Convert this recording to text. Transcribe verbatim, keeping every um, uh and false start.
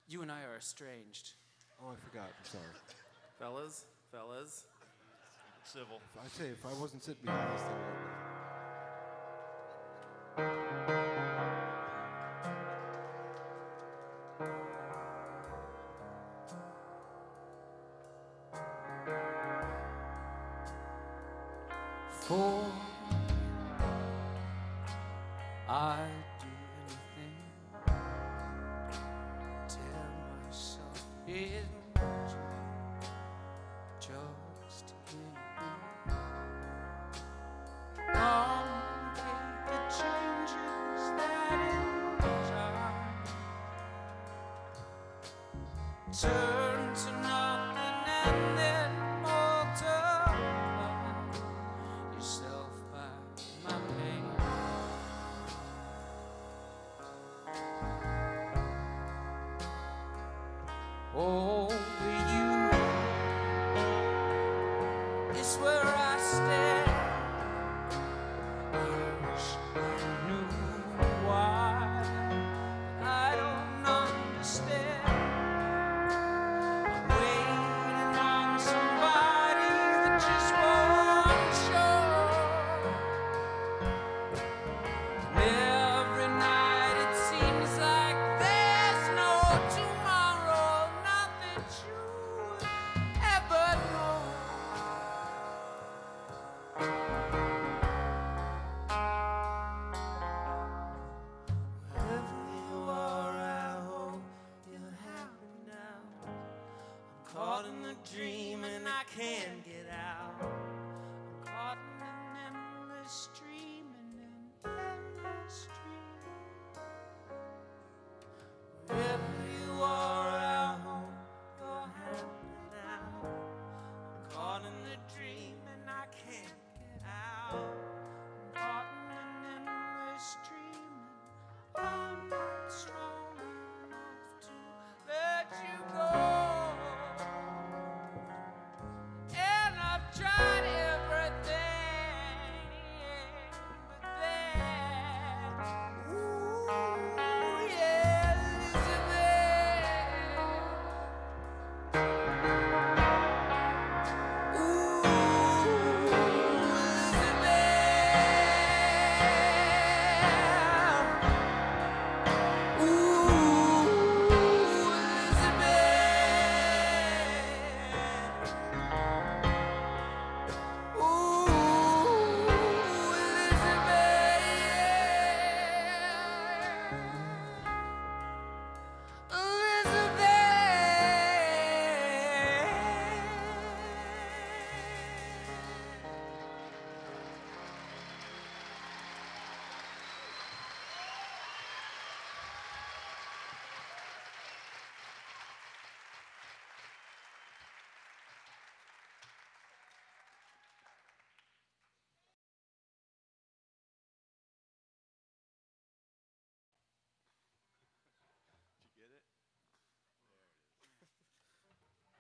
You and I are estranged. Oh, I forgot. I'm sorry. Fellas, fellas. Civil. I tell you, if I wasn't sitting behind this thing right now. For I'd do anything. Tell myself it's just to hear you. Complicate the changes that in time turn to nothing and then multiply yourself by my pain. Over you is where I stand. I wish I knew why, but I don't understand. I'm waiting on somebody that just won't show. And every night it seems like there's no tomorrow, not that you ever know. Wherever you are, I hope you're happy now. I'm caught in a dream and I can't get out. I'm caught in an endless stream.